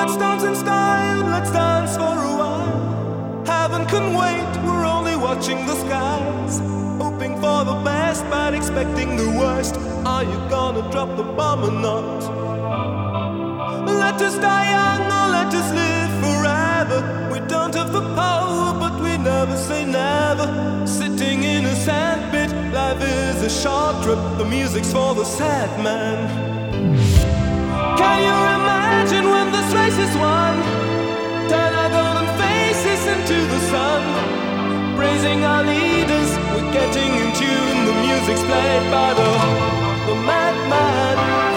Let's dance in style, let's dance for a while. Heaven can wait, we're only watching the skies. Hoping for the best, but expecting the worst. Are you gonna drop the bomb or not? Let us die young or let us live forever. We don't have the power, but we never say never. Sitting in a sandpit, life is a short trip. The music's for the sad man. Can you imagine when this race is won? Turn our golden faces into the sun. Praising our leaders, we're getting in tune. The music's played by the madman.